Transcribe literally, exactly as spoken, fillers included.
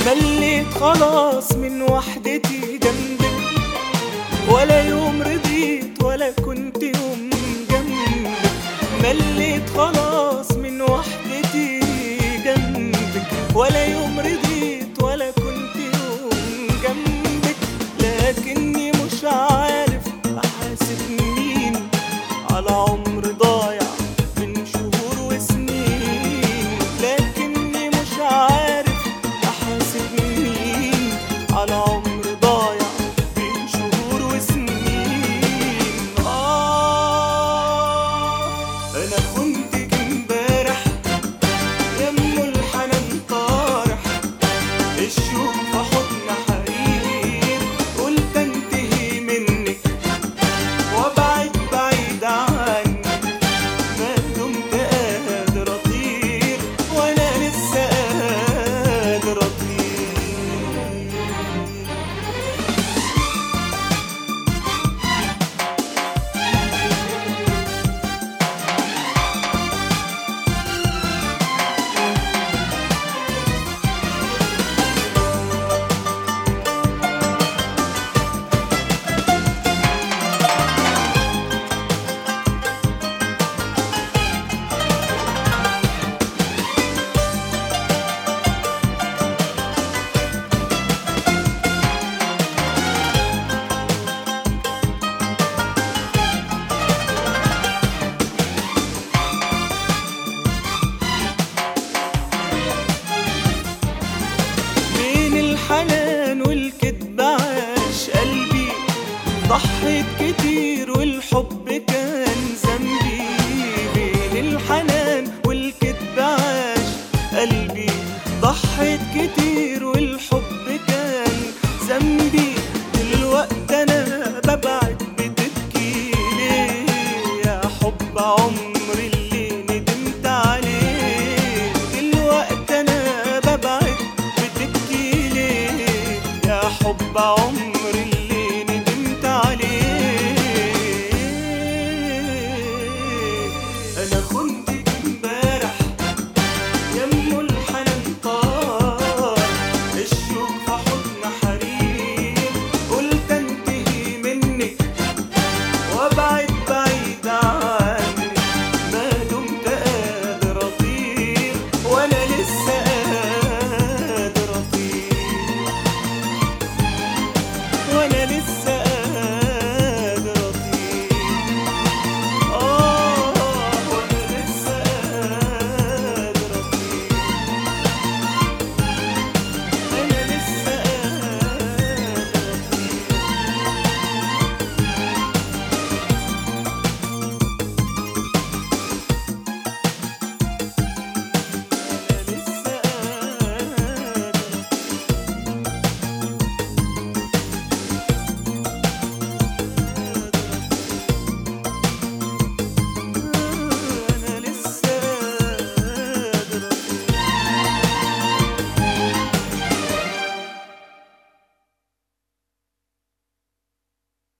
مليت خلاص من وحدتي جنبك، ولا يوم رضيت ولا كنت يوم جنبك. مليت خلاص من وحدتي جنبك، ولا يوم رضيت ولا كنت يوم جنبك. لكني مش عارف احاسب مين على عمر ضايع من شهور وسنين. لكني مش عارف احاسب مين على عمر ضايع بين شهور وسنين. آه أنا خنتك امبارح يا أم الحنان طارح، الشوق في حضن حقيقي قلت انتهي منك وابعد بعيد عنك. ما دمت قادر اطير وانا لسه قادر اطير. الحنان والكدب عاش قلبي، ضحيت كتير والحب كان ذنبي. بين الحنان والكدب عاش قلبي، ضحيت كتير والحب كان ذنبي. دلوقتي انا ببعد بتبكي ليه يا حب عمري اللي ندمت عليه. دلوقتي انا ببعد حب عمري